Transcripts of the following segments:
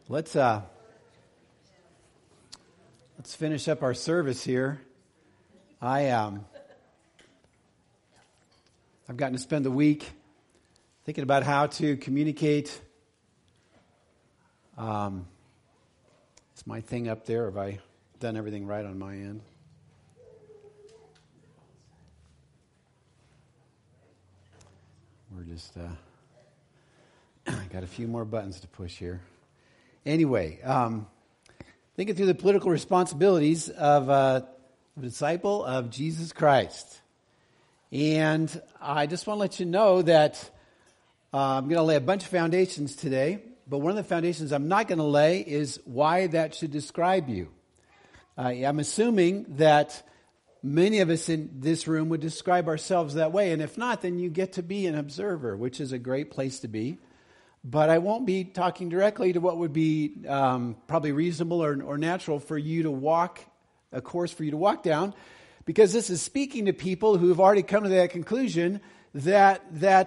Let's finish up our service here. I've gotten to spend the week thinking about how to communicate. Is my thing up there? Have I done everything right on my end? We're just got a few more buttons to push here. Anyway, thinking through the political responsibilities of a disciple of Jesus Christ. And I just want to let you know that I'm going to lay a bunch of foundations today, but one of the foundations I'm not going to lay is why that should describe you. I'm assuming that many of us in this room would describe ourselves that way, and if not, then you get to be an observer, which is a great place to be. But I won't be talking directly to what would be probably reasonable or natural for you to walk, a course for you to walk down, because this is speaking to people who have already come to that conclusion that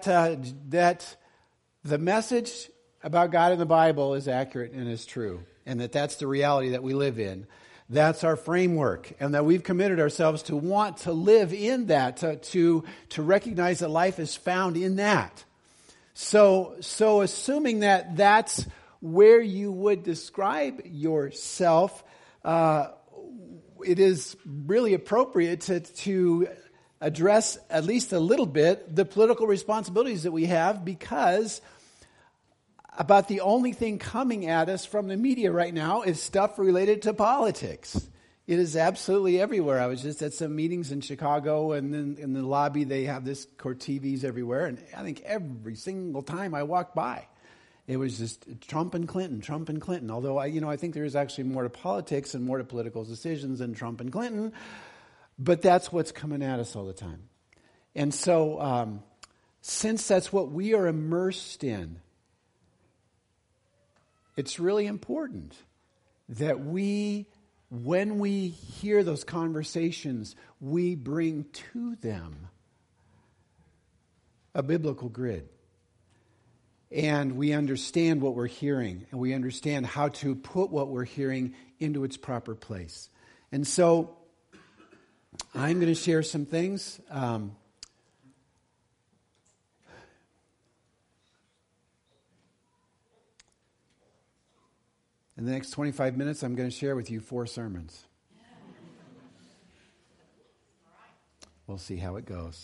the message about God in the Bible is accurate and is true, and that's the reality that we live in. That's our framework, and that we've committed ourselves to want to live in that, to recognize that life is found in that. So assuming that that's where you would describe yourself, it is really appropriate to address at least a little bit the political responsibilities that we have, because about the only thing coming at us from the media right now is stuff related to politics. It is absolutely everywhere. I was just at some meetings in Chicago, and then in the lobby they have this court TVs everywhere, and I think every single time I walked by, it was just Trump and Clinton. Although I think there is actually more to politics and more to political decisions than Trump and Clinton, but that's what's coming at us all the time. And so, since that's what we are immersed in, it's really important that when we hear those conversations, we bring to them a biblical grid. And we understand what we're hearing, and we understand how to put what we're hearing into its proper place. And so I'm going to share some things. In the next 25 minutes, I'm going to share with you 4 sermons. We'll see how it goes.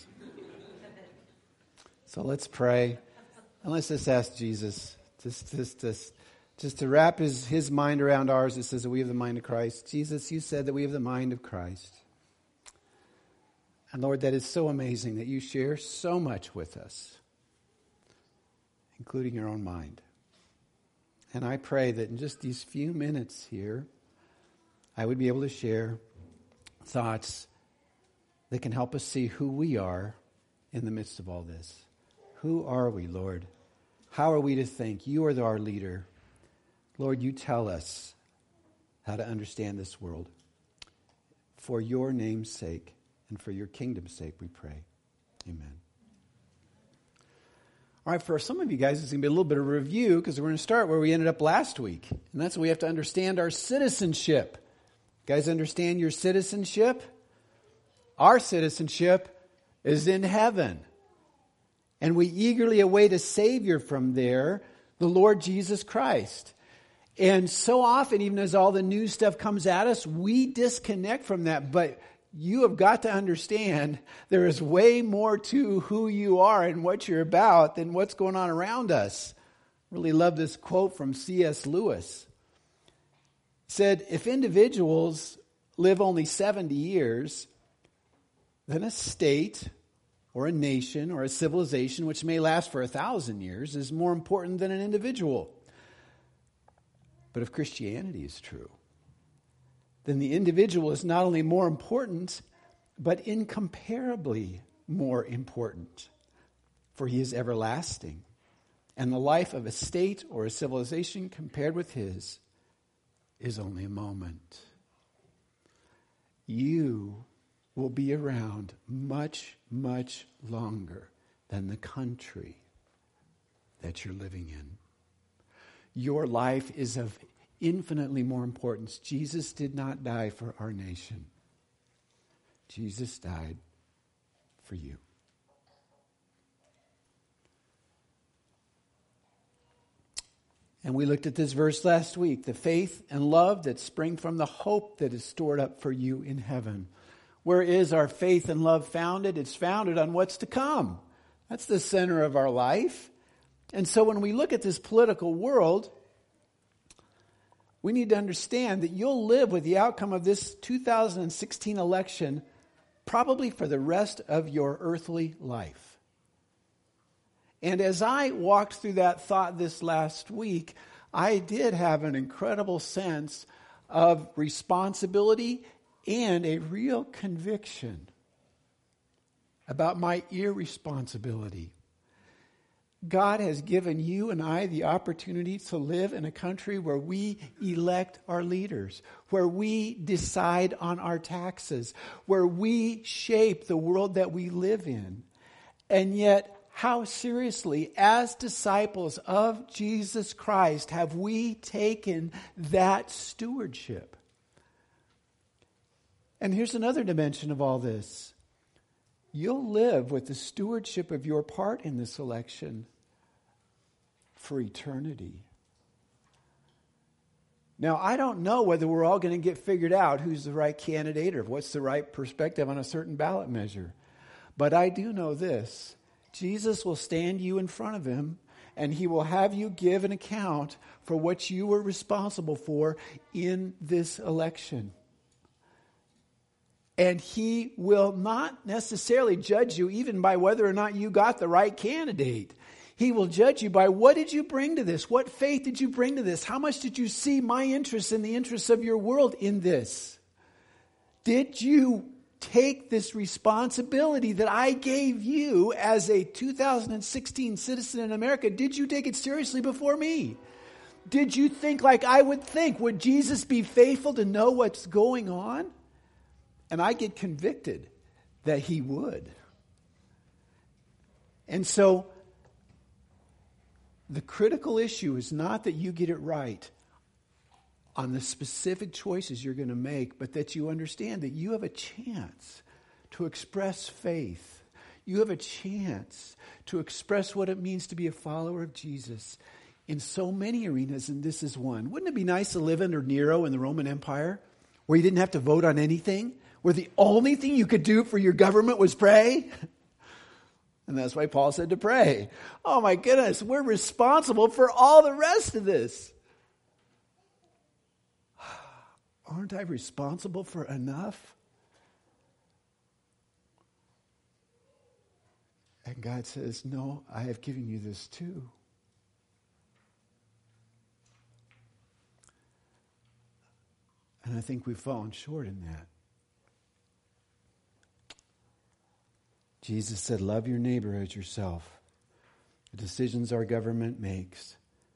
So let's pray. And let's just ask Jesus just to wrap his mind around ours. It says that we have the mind of Christ. Jesus, you said that we have the mind of Christ. And Lord, that is so amazing that you share so much with us, including your own mind. And I pray that in just these few minutes here, I would be able to share thoughts that can help us see who we are in the midst of all this. Who are we, Lord? How are we to think? You are our leader. Lord, you tell us how to understand this world. For your name's sake and for your kingdom's sake, we pray. Amen. All right, for some of you guys, it's going to be a little bit of a review, because we're going to start where we ended up last week. And that's when we have to understand our citizenship. You guys understand your citizenship? Our citizenship is in heaven. And we eagerly await a Savior from there, the Lord Jesus Christ. And so often, even as all the new stuff comes at us, we disconnect from that. But you have got to understand there is way more to who you are and what you're about than what's going on around us. I really love this quote from C.S. Lewis. He said, if individuals live only 70 years, then a state or a nation or a civilization, which may last for 1,000 years, is more important than an individual. But if Christianity is true, then the individual is not only more important, but incomparably more important, for he is everlasting. And the life of a state or a civilization compared with his is only a moment. You will be around much, much longer than the country that you're living in. your life is of infinitely more importance. Jesus did not die for our nation. Jesus died for you. And we looked at this verse last week, the faith and love that spring from the hope that is stored up for you in heaven. Where is our faith and love founded? It's founded on what's to come. That's the center of our life. And so when we look at this political world, we need to understand that you'll live with the outcome of this 2016 election probably for the rest of your earthly life. And as I walked through that thought this last week, I did have an incredible sense of responsibility and a real conviction about my irresponsibility. God has given you and I the opportunity to live in a country where we elect our leaders, where we decide on our taxes, where we shape the world that we live in. And yet, how seriously, as disciples of Jesus Christ, have we taken that stewardship? And here's another dimension of all this. You'll live with the stewardship of your part in this election for eternity. Now, I don't know whether we're all going to get figured out who's the right candidate or what's the right perspective on a certain ballot measure. But I do know this. Jesus will stand you in front of him, and he will have you give an account for what you were responsible for in this election. And he will not necessarily judge you even by whether or not you got the right candidate. He will judge you by what did you bring to this? What faith did you bring to this? How much did you see my interests and the interests of your world in this? Did you take this responsibility that I gave you as a 2016 citizen in America? Did you take it seriously before me? Did you think like I would think? Would Jesus be faithful to know what's going on? And I get convicted that he would. And so the critical issue is not that you get it right on the specific choices you're going to make, but that you understand that you have a chance to express faith. You have a chance to express what it means to be a follower of Jesus in so many arenas, and this is one. Wouldn't it be nice to live under Nero in the Roman Empire, where you didn't have to vote on anything, where the only thing you could do for your government was pray? And that's why Paul said to pray. Oh my goodness, we're responsible for all the rest of this. Aren't I responsible for enough? And God says, no, I have given you this too. And I think we've fallen short in that. Jesus said, love your neighbor as yourself. The decisions our government makes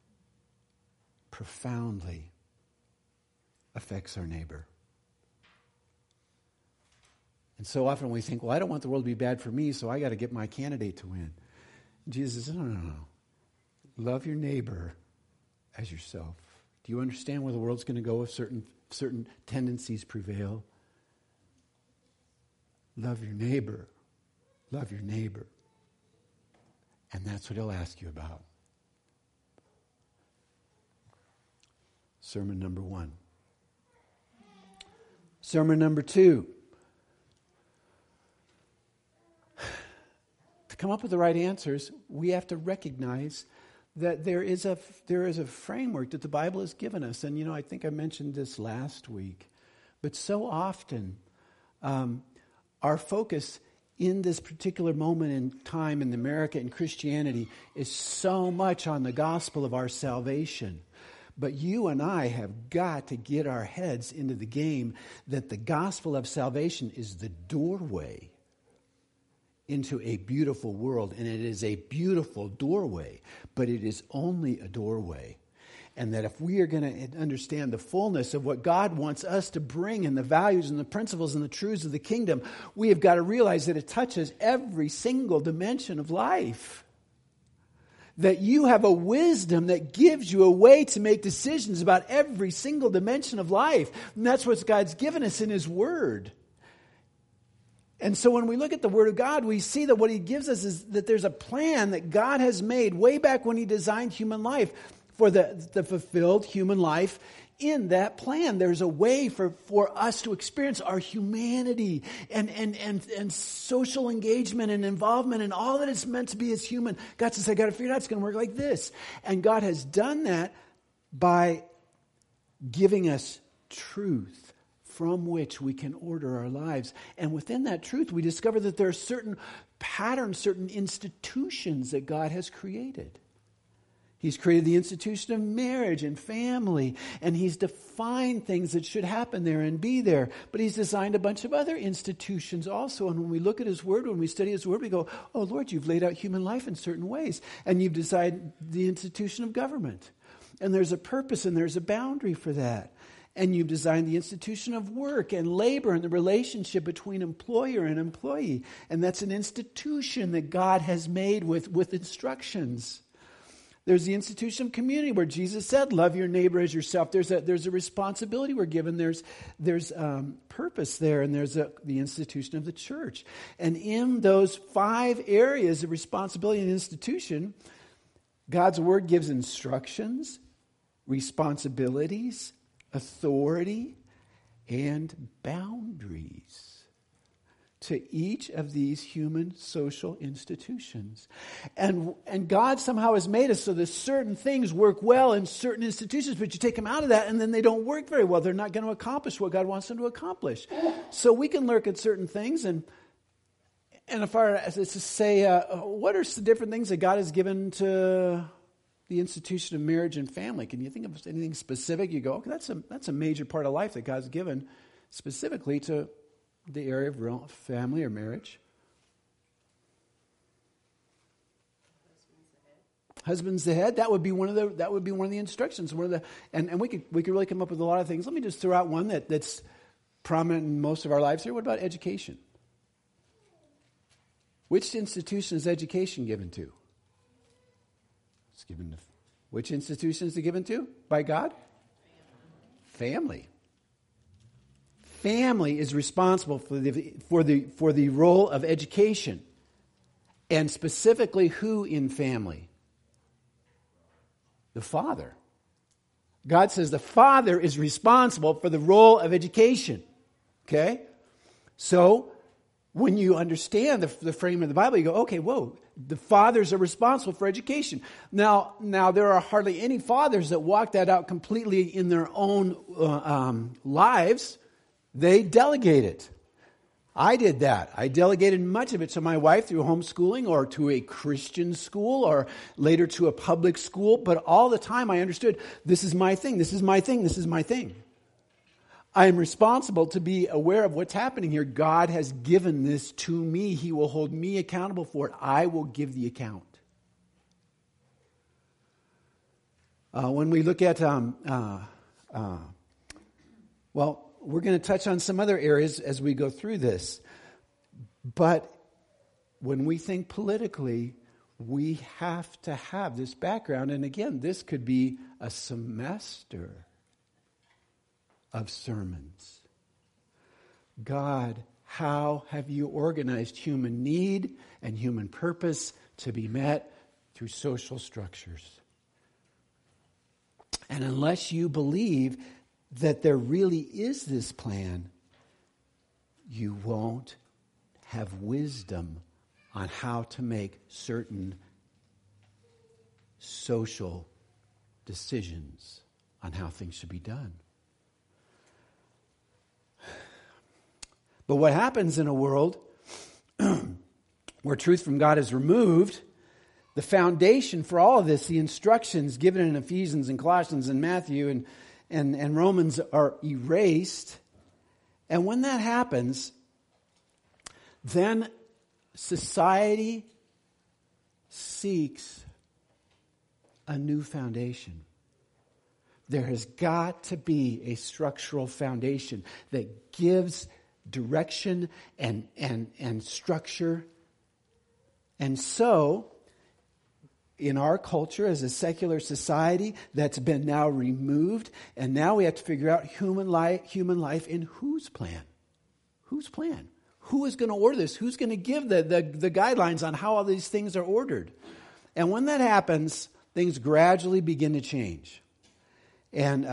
profoundly affects our neighbor. And so often we think, well, I don't want the world to be bad for me, so I got to get my candidate to win. And Jesus says, no. Love your neighbor as yourself. Do you understand where the world's going to go if certain tendencies prevail? Love your neighbor. Love your neighbor. And that's what he'll ask you about. Sermon number 1. Sermon number 2. To come up with the right answers, we have to recognize that there is a framework that the Bible has given us. And, I think I mentioned this last week. But so often, our focus in this particular moment in time in America and Christianity is so much on the gospel of our salvation. But you and I have got to get our heads into the game that the gospel of salvation is the doorway into a beautiful world. And it is a beautiful doorway, but it is only a doorway. And that if we are going to understand the fullness of what God wants us to bring and the values and the principles and the truths of the kingdom, we have got to realize that it touches every single dimension of life. that you have a wisdom that gives you a way to make decisions about every single dimension of life. And that's what God's given us in His Word. And so when we look at the Word of God, we see that what He gives us is that there's a plan that God has made way back when He designed human life for the fulfilled human life. In that plan, there's a way for us to experience our humanity and social engagement and involvement and all that it's meant to be as human. God says, I got to figure it out. It's going to work like this. And God has done that by giving us truth from which we can order our lives. And within that truth, we discover that there are certain patterns, certain institutions that God has created. He's created the institution of marriage and family, and He's defined things that should happen there and be there. But He's designed a bunch of other institutions also. And when we look at His Word, when we study His Word, we go, oh, Lord, you've laid out human life in certain ways. And you've designed the institution of government. And there's a purpose and there's a boundary for that. And you've designed the institution of work and labor and the relationship between employer and employee. And that's an institution that God has made with instructions. There's the institution of community where Jesus said, love your neighbor as yourself. There's a responsibility we're given. There's purpose there, and there's the institution of the church. And in those 5 areas of responsibility and institution, God's Word gives instructions, responsibilities, authority, and boundaries to each of these human social institutions. And God somehow has made us so that certain things work well in certain institutions, but you take them out of that and then they don't work very well. They're not going to accomplish what God wants them to accomplish. So we can look at certain things and if I as to say, what are some different things that God has given to the institution of marriage and family? Can you think of anything specific? You go, okay, that's a major part of life that God's given specifically to the area of real family or marriage. Husband's the head. That would be one of the instructions. And we could really come up with a lot of things. Let me just throw out one that's prominent in most of our lives here. What about education? Which institution is education given to? It's given to which institution is it given to? By God? Family. Family is responsible for the role of education. And specifically, who in family? The father. God says the father is responsible for the role of education. Okay? So, when you understand the frame of the Bible, you go, okay, whoa, the fathers are responsible for education. Now there are hardly any fathers that walk that out completely in their own lives. They delegate it. I did that. I delegated much of it to my wife through homeschooling or to a Christian school or later to a public school. But all the time I understood, this is my thing, this is my thing, this is my thing. I am responsible to be aware of what's happening here. God has given this to me. He will hold me accountable for it. I will give the account. When we look at, we're going to touch on some other areas as we go through this. But when we think politically, we have to have this background. And again, this could be a semester of sermons. God, how have you organized human need and human purpose to be met through social structures? And unless you believe that there really is this plan, you won't have wisdom on how to make certain social decisions on how things should be done. But what happens in a world where truth from God is removed, the foundation for all of this, the instructions given in Ephesians and Colossians and Matthew and Romans are erased. And when that happens, then society seeks a new foundation. There has got to be a structural foundation that gives direction and structure. And so, in our culture as a secular society that's been now removed, and now we have to figure out human life in whose plan? Whose plan? Who is going to order this? Who's going to give the guidelines on how all these things are ordered? And when that happens, things gradually begin to change. And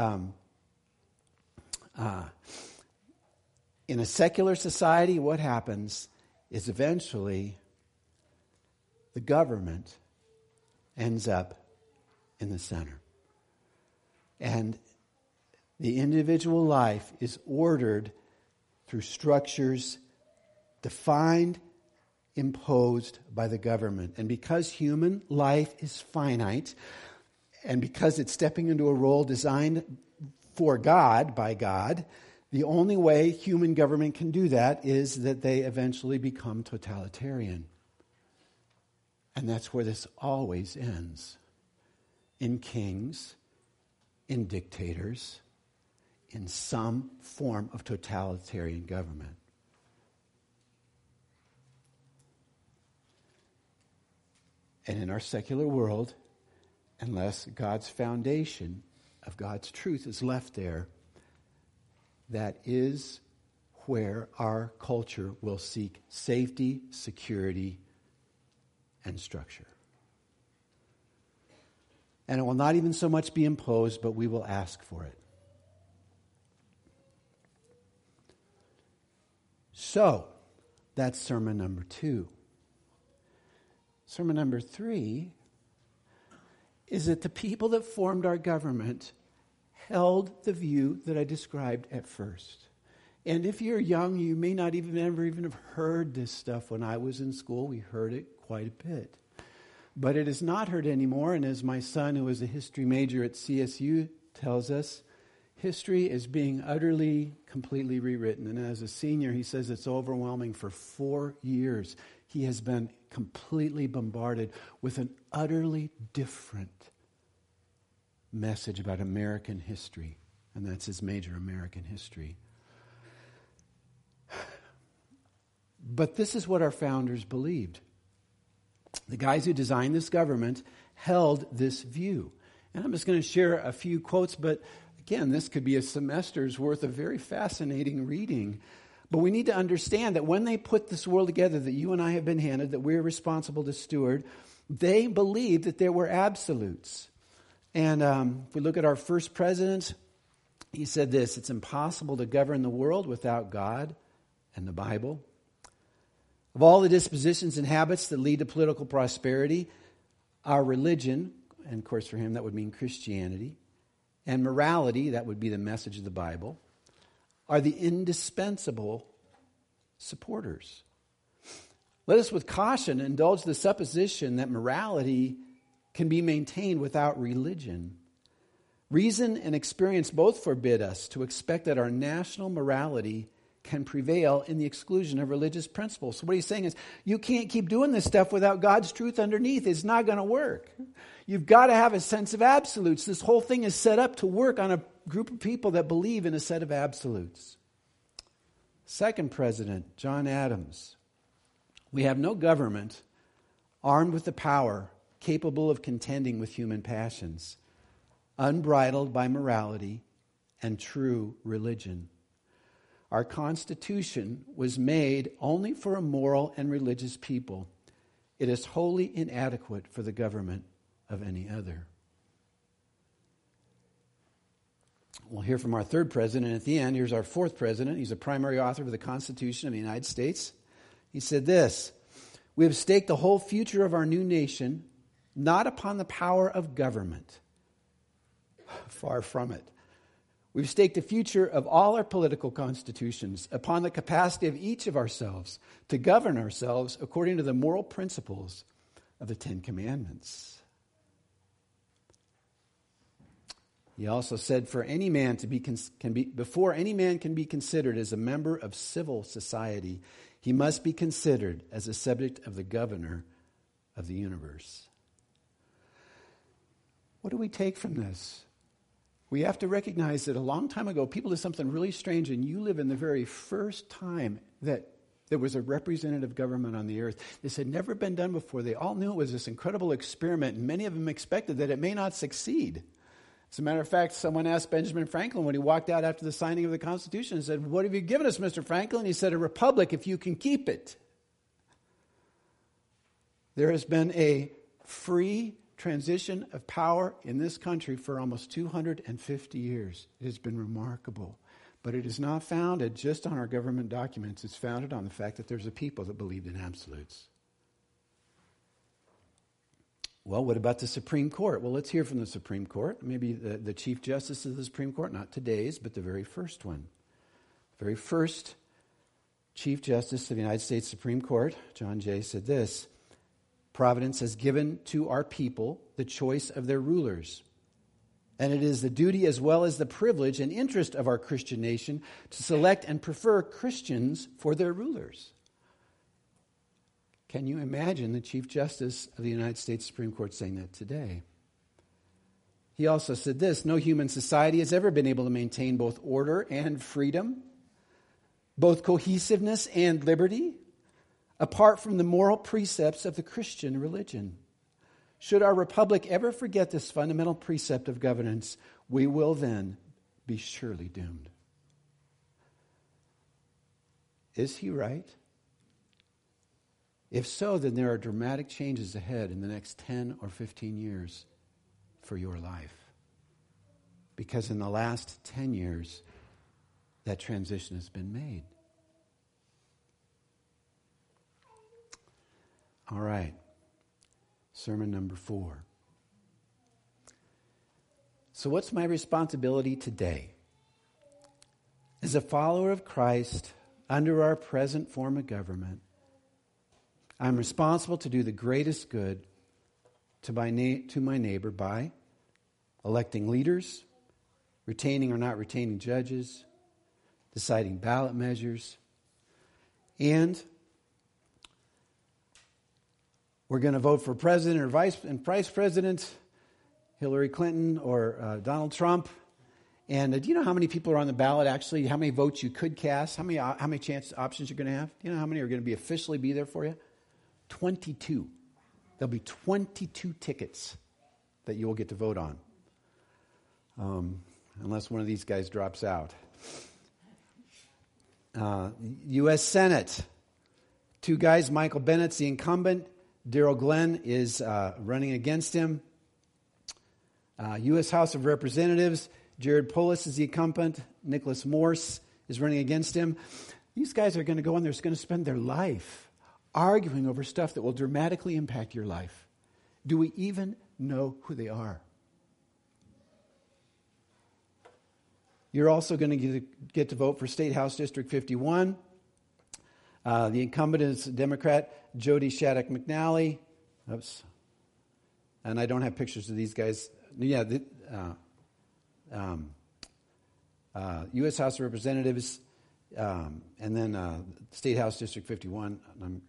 in a secular society, what happens is eventually the government ends up in the center. And the individual life is ordered through structures defined, imposed by the government. And because human life is finite, and because it's stepping into a role designed for God, by God, the only way human government can do that is that they eventually become totalitarian. And that's where this always ends. In kings, in dictators, in some form of totalitarian government. And in our secular world, unless God's foundation of God's truth is left there, that is where our culture will seek safety, security, and structure. And it will not even so much be imposed, but we will ask for it. So, that's sermon number 2. Sermon number 3 is that the people that formed our government held the view that I described at first. And if you're young, you may not even have heard this stuff. When I was in school, we heard it quite a bit. But it is not heard anymore, and as my son, who is a history major at CSU, tells us, history is being utterly, completely rewritten. And as a senior, he says it's overwhelming. For 4 years, he has been completely bombarded with an utterly different message about American history. And that's his major, American history. But this is what our founders believed. The guys who designed this government held this view. And I'm just going to share a few quotes, but again, this could be a semester's worth of very fascinating reading. But we need to understand that when they put this world together that you and I have been handed, that we're responsible to steward, they believed that there were absolutes. And if we look at our first president, he said this: it's impossible to govern the world without God and the Bible. Of all the dispositions and habits that lead to political prosperity, our religion, and of course for him that would mean Christianity, and morality, that would be the message of the Bible, are the indispensable supporters. Let us with caution indulge the supposition that morality can be maintained without religion. Reason and experience both forbid us to expect that our national morality can prevail in the exclusion of religious principles. So what he's saying is, you can't keep doing this stuff without God's truth underneath. It's not going to work. You've got to have a sense of absolutes. This whole thing is set up to work on a group of people that believe in a set of absolutes. Second president, John Adams. We have no government armed with the power capable of contending with human passions, unbridled by morality and true religion. Our Constitution was made only for a moral and religious people. It is wholly inadequate for the government of any other. We'll hear from our third president at the end. Here's our fourth president. He's a primary author of the Constitution of the United States. He said this: we have staked the whole future of our new nation not upon the power of government. Far from it. We've staked the future of all our political constitutions upon the capacity of each of ourselves to govern ourselves according to the moral principles of the Ten Commandments. He also said, before any man can be considered as a member of civil society, he must be considered as a subject of the governor of the universe. What do we take from this? We have to recognize that a long time ago, people did something really strange, and you live in the very first time that There was a representative government on the earth. This had never been done before. They all knew it was this incredible experiment, and many of them expected that it may not succeed. As a matter of fact, someone asked Benjamin Franklin when he walked out after the signing of the Constitution and said, "What have you given us, Mr. Franklin?" He said, "A republic if you can keep it." There has been a free transition of power in this country for almost 250 years. It has been remarkable. But it is not founded just on our government documents. It's founded on the fact that there's a people that believed in absolutes. Well, what about the Supreme Court? Well, let's hear from the Supreme Court. Maybe the Chief Justice of the Supreme Court, not today's, but the very first one. The very first Chief Justice of the United States Supreme Court, John Jay, said this: "Providence has given to our people the choice of their rulers. And it is the duty as well as the privilege and interest of our Christian nation to select and prefer Christians for their rulers." Can you imagine the Chief Justice of the United States Supreme Court saying that today? He also said this: "No human society has ever been able to maintain both order and freedom, both cohesiveness and liberty, apart from the moral precepts of the Christian religion. Should our republic ever forget this fundamental precept of governance, we will then be surely doomed." Is he right? If so, then there are dramatic changes ahead in the next 10 or 15 years for your life. Because in the last 10 years, that transition has been made. All right. Sermon number 4. So what's my responsibility today? As a follower of Christ, under our present form of government, I'm responsible to do the greatest good to my neighbor by electing leaders, retaining or not retaining judges, deciding ballot measures, and we're going to vote for president or vice president, Hillary Clinton or Donald Trump. And do you know how many people are on the ballot actually? How many votes you could cast? How many options you're going to have? Do you know how many are going to officially be there for you? 22. There'll be 22 tickets that you will get to vote on. Unless one of these guys drops out. U.S. Senate. 2 guys. Michael Bennett's the incumbent. Darrell Glenn is running against him. U.S. House of Representatives. Jared Polis is the incumbent. Nicholas Morse is running against him. These guys are going to go in there, going to spend their life arguing over stuff that will dramatically impact your life. Do we even know who they are? You're also going to get to vote for State House District 51. The incumbent is Democrat Jody Shattuck McNally. Oops. And I don't have pictures of these guys. Yeah, U.S. House of Representatives, and then State House District 51.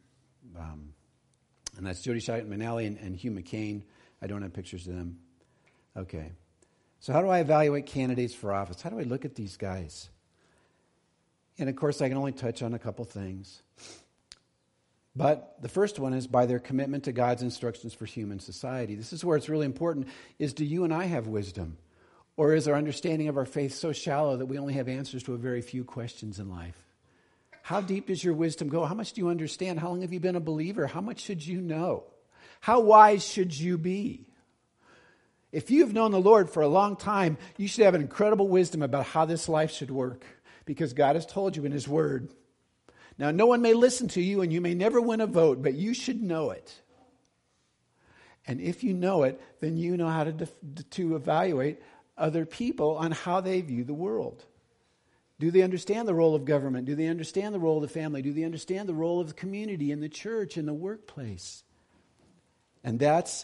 And that's Jody Shattuck McNally and Hugh McCain. I don't have pictures of them. Okay. So how do I evaluate candidates for office? How do I look at these guys? And of course, I can only touch on a couple things. But the first one is by their commitment to God's instructions for human society. This is where it's really important, is do you and I have wisdom? Or is our understanding of our faith so shallow that we only have answers to a very few questions in life? How deep does your wisdom go? How much do you understand? How long have you been a believer? How much should you know? How wise should you be? If you've known the Lord for a long time, you should have an incredible wisdom about how this life should work, because God has told you in His Word. Now, no one may listen to you, and you may never win a vote, but you should know it. And if you know it, then you know how to evaluate other people on how they view the world. Do they understand the role of government? Do they understand the role of the family? Do they understand the role of the community and the church and the workplace? And that's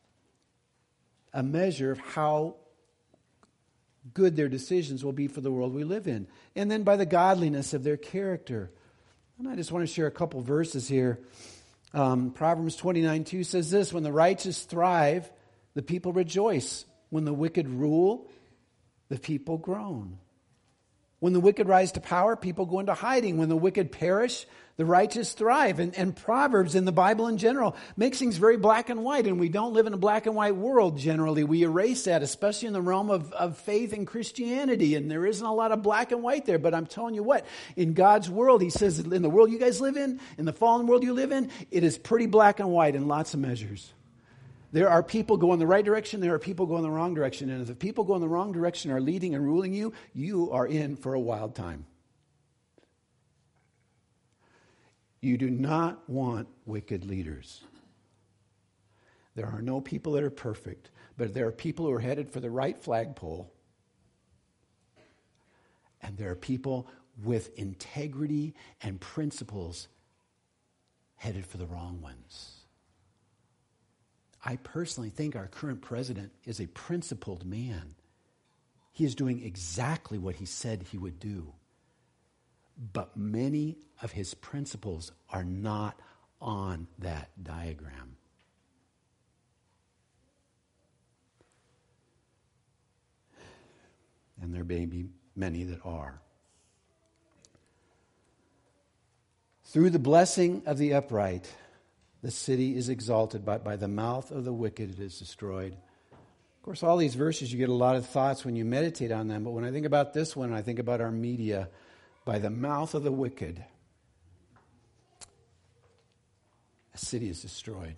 a measure of how good their decisions will be for the world we live in. And then by the godliness of their character. And I just want to share a couple verses here. Proverbs 29:2 says this: "When the righteous thrive, the people rejoice. When the wicked rule, the people groan." When the wicked rise to power, people go into hiding. When the wicked perish, the righteous thrive. And Proverbs in the Bible in general makes things very black and white. And we don't live in a black and white world generally. We erase that, especially in the realm of faith and Christianity. And there isn't a lot of black and white there. But I'm telling you what, in God's world, he says, in the world you guys live in the fallen world you live in, it is pretty black and white in lots of measures. There are people going the right direction. There are people going the wrong direction. And if the people going the wrong direction are leading and ruling you, you are in for a wild time. You do not want wicked leaders. There are no people that are perfect, but there are people who are headed for the right flagpole. And there are people with integrity and principles headed for the wrong ones. I personally think our current president is a principled man. He is doing exactly what he said he would do. But many of his principles are not on that diagram. And there may be many that are. Through the blessing of the upright, the city is exalted, but by the mouth of the wicked it is destroyed. Of course, all these verses, you get a lot of thoughts when you meditate on them. But when I think about this one, I think about our media. By the mouth of the wicked, a city is destroyed.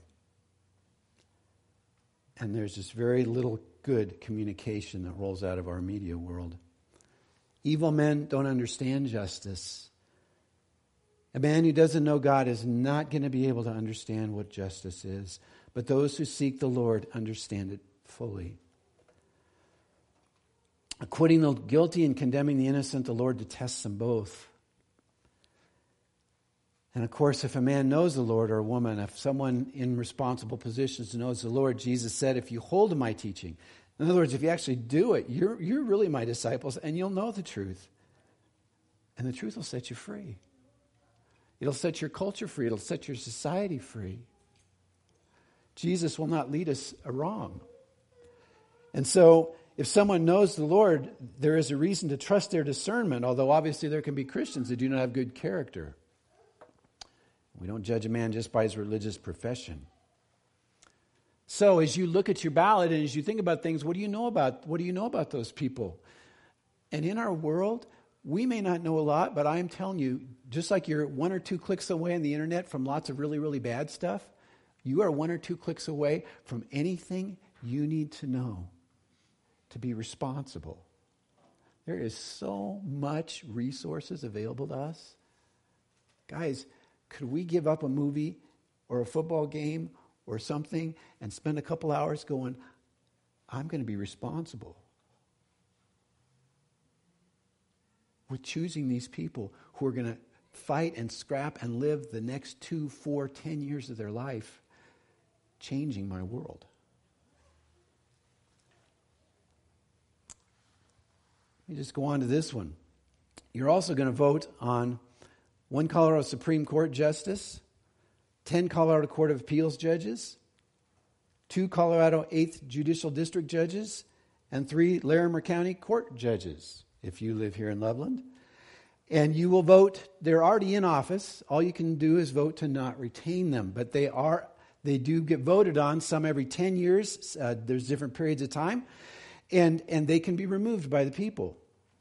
And there's just very little good communication that rolls out of our media world. Evil men don't understand justice. A man who doesn't know God is not going to be able to understand what justice is. But those who seek the Lord understand it fully. Acquitting the guilty and condemning the innocent, the Lord detests them both. And of course, if a man knows the Lord, or a woman, if someone in responsible positions knows the Lord, Jesus said, if you hold to my teaching, in other words, if you actually do it, you're really my disciples, and you'll know the truth. And the truth will set you free. It'll set your culture free. It'll set your society free. Jesus will not lead us wrong. And so, if someone knows the Lord, there is a reason to trust their discernment, although obviously there can be Christians that do not have good character. We don't judge a man just by his religious profession. So, as you look at your ballot and as you think about things, what do you know about those people? And in our world, we may not know a lot, but I am telling you, just like you're 1 or 2 clicks away on the internet from lots of really, really bad stuff, you are 1 or 2 clicks away from anything you need to know to be responsible. There is so much resources available to us. Guys, could we give up a movie or a football game or something and spend a couple hours going, I'm going to be responsible? We're choosing these people who are going to fight and scrap and live the next 2, 4, 10 years of their life changing my world. Let me just go on to this one. You're also going to vote on 1 Colorado Supreme Court justice, 10 Colorado Court of Appeals judges, 2 Colorado 8th Judicial District judges, and 3 Larimer County Court judges, if you live here in Loveland. And you will vote, they're already in office. All you can do is vote to not retain them. But they do get voted on, some every 10 years. There's different periods of time. And they can be removed by the people.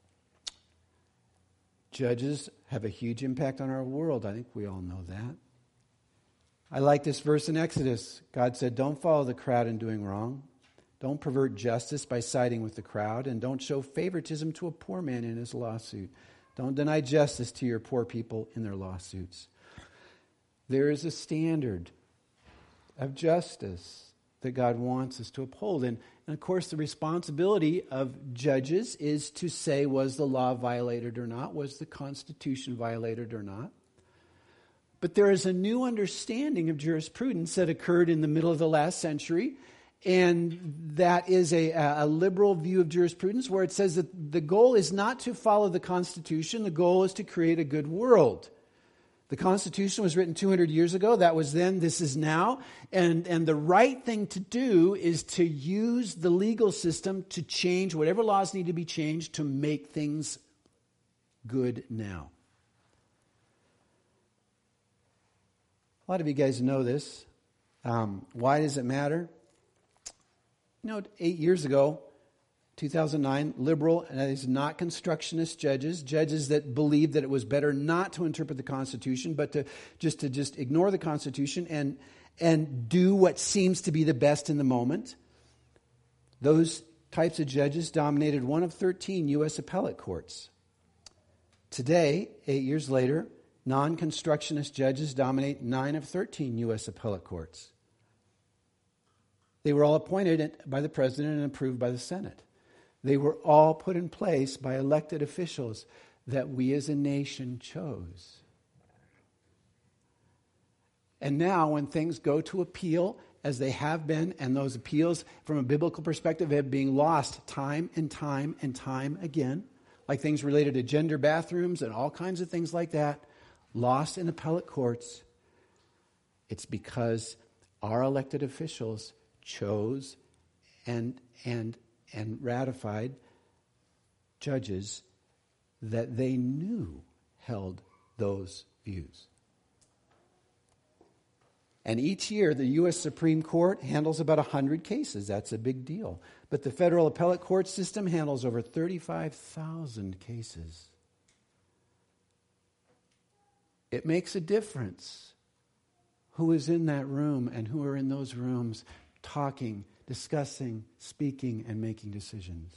Judges have a huge impact on our world. I think we all know that. I like this verse in Exodus. God said, don't follow the crowd in doing wrong. Don't pervert justice by siding with the crowd. And don't show favoritism to a poor man in his lawsuit. Don't deny justice to your poor people in their lawsuits. There is a standard of justice that God wants us to uphold. And of course, the responsibility of judges is to say, was the law violated or not? Was the Constitution violated or not? But there is a new understanding of jurisprudence that occurred in the middle of the last century. And that is a liberal view of jurisprudence where it says that the goal is not to follow the Constitution. The goal is to create a good world. The Constitution was written 200 years ago. That was then. This is now. And the right thing to do is to use the legal system to change whatever laws need to be changed to make things good now. A lot of you guys know this. Why does it matter? 8 years ago, 2009, liberal, and that is not constructionist judges that believed that it was better not to interpret the Constitution, but to just ignore the Constitution and do what seems to be the best in the moment. Those types of judges dominated one of 13 U.S. appellate courts. Today, 8 years later, non-constructionist judges dominate 9 of 13 U.S. appellate courts. They were all appointed by the president and approved by the Senate. They were all put in place by elected officials that we as a nation chose. And now when things go to appeal, as they have been, and those appeals from a biblical perspective have been lost time and time and time again, like things related to gender bathrooms and all kinds of things like that, lost in appellate courts, it's because our elected officials chose and ratified judges that they knew held those views. And each year, the U.S. Supreme Court handles about 100 cases. That's a big deal. But the federal appellate court system handles over 35,000 cases. It makes a difference who is in that room and who are in those rooms talking, discussing, speaking, and making decisions.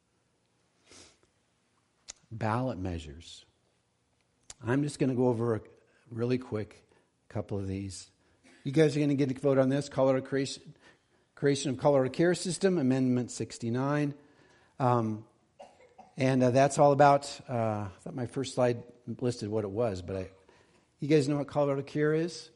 Ballot measures. I'm just going to go over a really quick couple of these. You guys are going to get to vote on this. Colorado creation of Colorado Care System, Amendment 69. And that's all about, I thought my first slide listed what it was, but you guys know what Colorado Care is?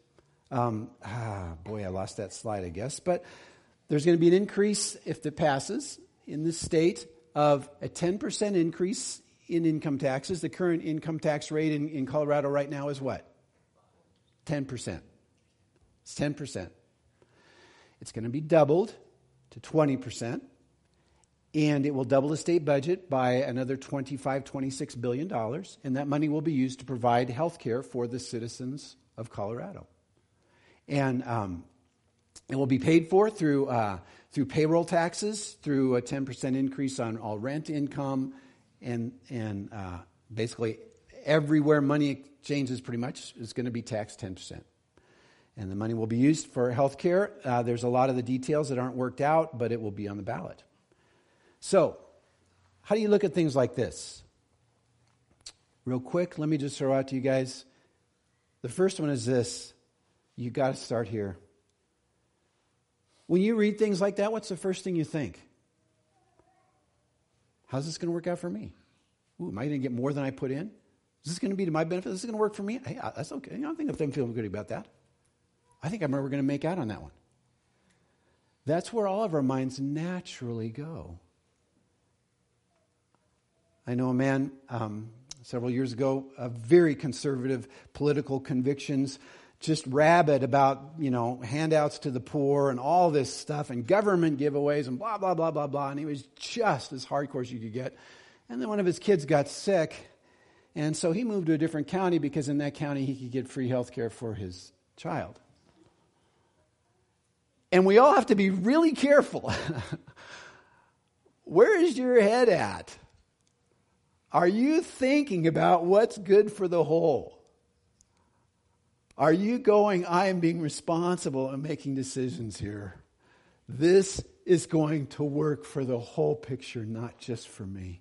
I lost that slide, I guess. But there's going to be an increase, if it passes, in the state of a 10% increase in income taxes. The current income tax rate in Colorado right now is what? 10%. It's 10%. It's going to be doubled to 20%. And it will double the state budget by another $26 billion. And that money will be used to provide health care for the citizens of Colorado. And it will be paid for through payroll taxes, through a 10% increase on all rent income, and basically everywhere money exchanges pretty much is going to be taxed 10%. And the money will be used for health care. There's a lot of the details that aren't worked out, but it will be on the ballot. So, how do you look at things like this? Real quick, let me just throw out to you guys. The first one is this. You got to start here. When you read things like that, what's the first thing you think? How's this going to work out for me? Ooh, am I going to get more than I put in? Is this going to be to my benefit? Is this going to work for me? Hey, that's okay. I don't think I'm feeling good about that. I think we're going to make out on that one. That's where all of our minds naturally go. I know a man several years ago, very conservative political convictions, just rabid about, handouts to the poor and all this stuff and government giveaways and blah, blah, blah, blah, blah. And he was just as hardcore as you could get. And then one of his kids got sick. And so he moved to a different county because in that county he could get free health care for his child. And we all have to be really careful. Where is your head at? Are you thinking about what's good for the whole? Are you going, I am being responsible and making decisions here. This is going to work for the whole picture, not just for me.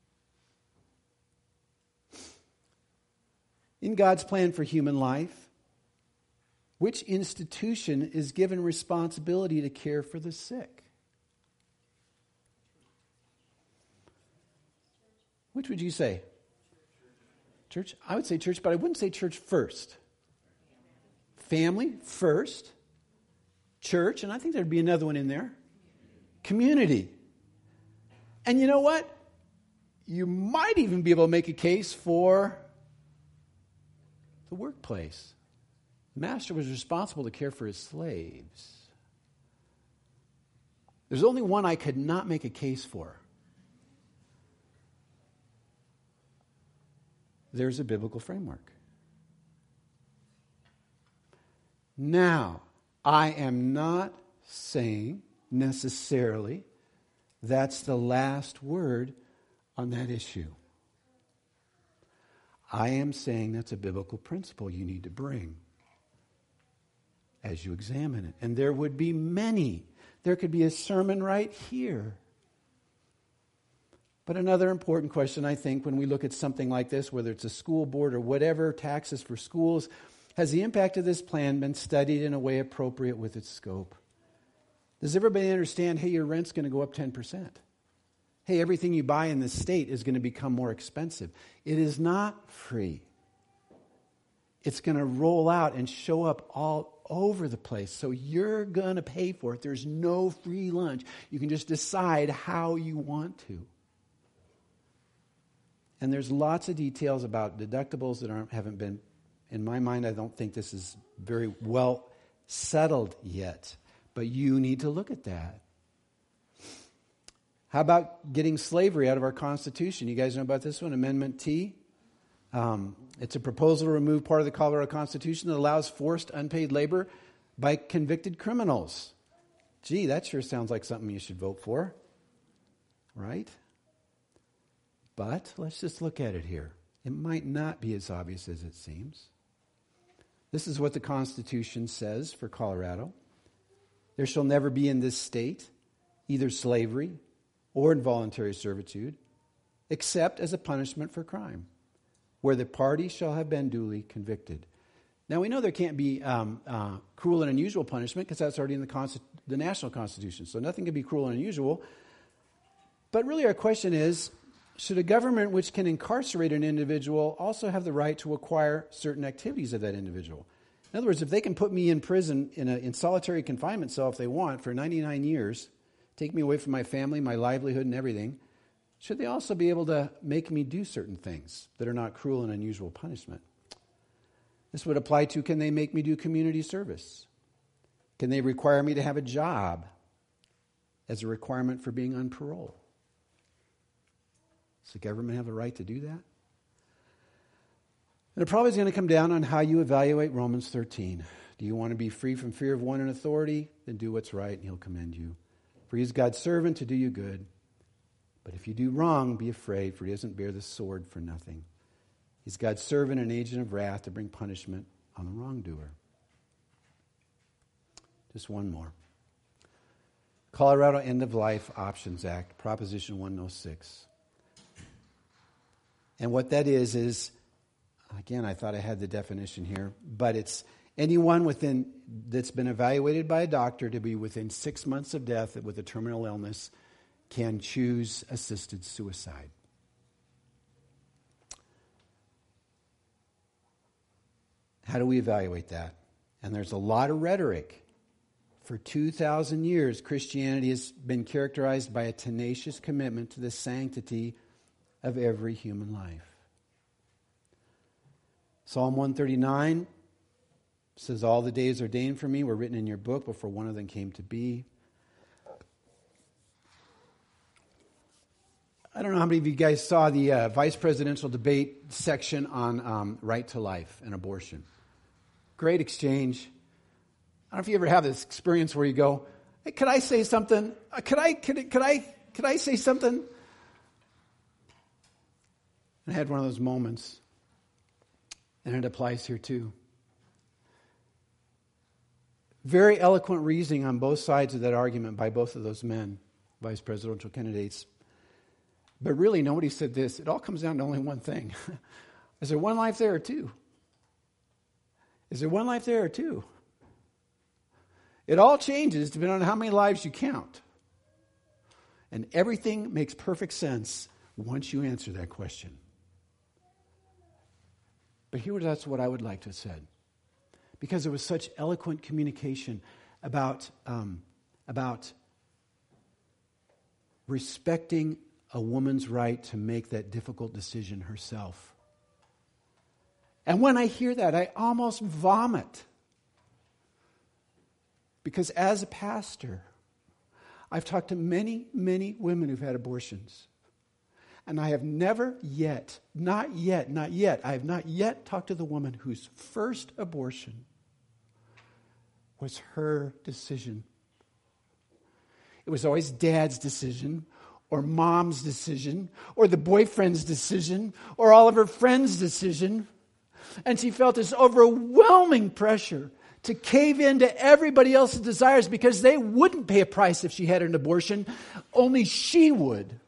In God's plan for human life, which institution is given responsibility to care for the sick? Which would you say? Church? I would say church, but I wouldn't say church first. Family first. Church, and I think there'd be another one in there. Community. And you know what? You might even be able to make a case for the workplace. The master was responsible to care for his slaves. There's only one I could not make a case for. there's a biblical framework. Now, I am not saying necessarily that's the last word on that issue. I am saying that's a biblical principle you need to bring as you examine it. And there would be many. There could be a sermon right here. But another important question, I think, when we look at something like this, whether it's a school board or whatever, taxes for schools, has the impact of this plan been studied in a way appropriate with its scope? Does everybody understand, hey, your rent's going to go up 10%? Hey, everything you buy in this state is going to become more expensive. It is not free. It's going to roll out and show up all over the place. So you're going to pay for it. There's no free lunch. You can just decide how you want to. And there's lots of details about deductibles that haven't been, in my mind, I don't think this is very well settled yet. But you need to look at that. How about getting slavery out of our Constitution? You guys know about this one, Amendment T? It's a proposal to remove part of the Colorado Constitution that allows forced unpaid labor by convicted criminals. Gee, that sure sounds like something you should vote for, right? But let's just look at it here. It might not be as obvious as it seems. This is what the Constitution says for Colorado. There shall never be in this state either slavery or involuntary servitude, except as a punishment for crime, where the party shall have been duly convicted. Now, we know there can't be cruel and unusual punishment because that's already in the national Constitution. So nothing can be cruel and unusual. But really our question is, should a government which can incarcerate an individual also have the right to acquire certain activities of that individual? In other words, if they can put me in prison in solitary confinement cell if they want for 99 years, take me away from my family, my livelihood, and everything, should they also be able to make me do certain things that are not cruel and unusual punishment? This would apply to, can they make me do community service? Can they require me to have a job as a requirement for being on parole? Does the government have a right to do that? And it probably is going to come down on how you evaluate Romans 13. Do you want to be free from fear of one in authority? Then do what's right and he'll commend you. For he is God's servant to do you good. But if you do wrong, be afraid, for he doesn't bear the sword for nothing. He's God's servant and agent of wrath to bring punishment on the wrongdoer. Just one more. Colorado End of Life Options Act, Proposition 106. And what that is, again, I thought I had the definition here, but it's anyone that's been evaluated by a doctor to be within 6 months of death with a terminal illness can choose assisted suicide. How do we evaluate that? And there's a lot of rhetoric. For 2,000 years, Christianity has been characterized by a tenacious commitment to the sanctity of every human life. Psalm 139 says, all the days ordained for me were written in your book before one of them came to be. I don't know how many of you guys saw the vice presidential debate section on right to life and abortion. Great exchange. I don't know if you ever have this experience where you go, hey, could I say something? Could I say something? And I had one of those moments. And it applies here too. Very eloquent reasoning on both sides of that argument by both of those men, vice presidential candidates. But really, nobody said this. It all comes down to only one thing. Is there one life there or two? Is there one life there or two? It all changes depending on how many lives you count. And everything makes perfect sense once you answer that question. But that's what I would like to have said. Because there was such eloquent communication about respecting a woman's right to make that difficult decision herself. And when I hear that, I almost vomit. Because as a pastor, I've talked to many, many women who've had abortions. And I have never yet, not yet, I have not yet talked to the woman whose first abortion was her decision. It was always dad's decision, or mom's decision, or the boyfriend's decision, or all of her friends' decision. And she felt this overwhelming pressure to cave into everybody else's desires because they wouldn't pay a price if she had an abortion. Only she would.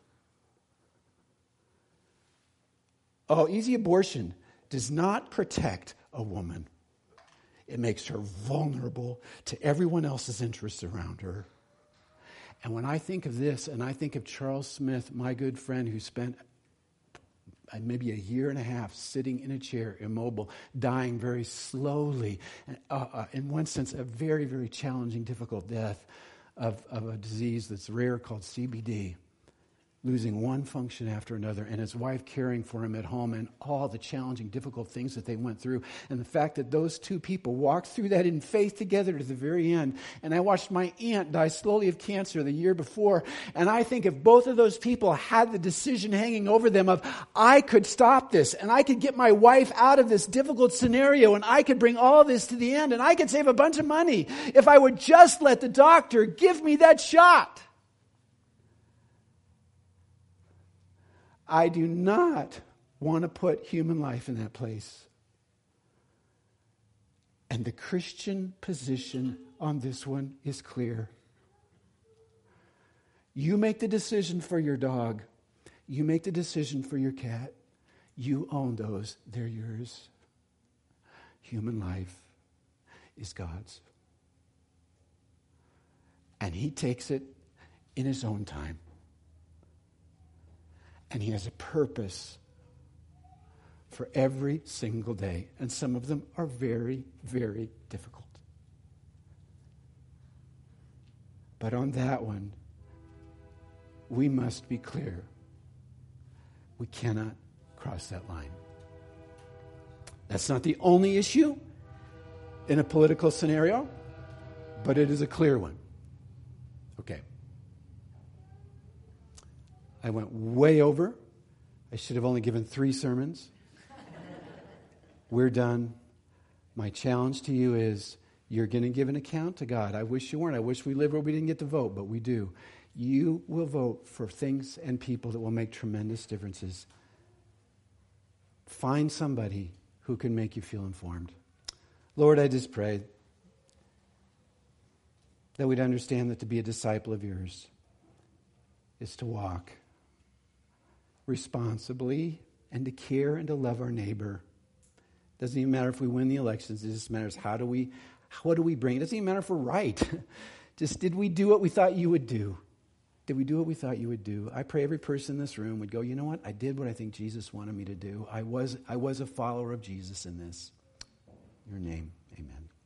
Oh, easy abortion does not protect a woman. It makes her vulnerable to everyone else's interests around her. And when I think of this, and I think of Charles Smith, my good friend who spent maybe a year and a half sitting in a chair, immobile, dying very slowly, in one sense, a very, very challenging, difficult death of a disease that's rare called CBD, losing one function after another, and his wife caring for him at home, and all the challenging, difficult things that they went through. And the fact that those two people walked through that in faith together to the very end. And I watched my aunt die slowly of cancer the year before, and I think if both of those people had the decision hanging over them of, I could stop this, and I could get my wife out of this difficult scenario, and I could bring all this to the end, and I could save a bunch of money if I would just let the doctor give me that shot. I do not want to put human life in that place. And the Christian position on this one is clear. You make the decision for your dog. You make the decision for your cat. You own those. They're yours. Human life is God's. And He takes it in His own time. And He has a purpose for every single day. And some of them are very, very difficult. But on that one, we must be clear. We cannot cross that line. That's not the only issue in a political scenario, but it is a clear one. Okay. I went way over. I should have only given 3 sermons. We're done. My challenge to you is you're going to give an account to God. I wish you weren't. I wish we lived where we didn't get to vote, but we do. You will vote for things and people that will make tremendous differences. Find somebody who can make you feel informed. Lord, I just pray that we'd understand that to be a disciple of yours is to walk responsibly and to care and to love our neighbor. Doesn't even matter if we win the elections. It just matters what do we bring. It doesn't even matter if we're right. Just did we do what we thought you would do? Did we do what we thought you would do? I pray every person in this room would go, you know what? I did what I think Jesus wanted me to do. I was a follower of Jesus in this. In your name, amen.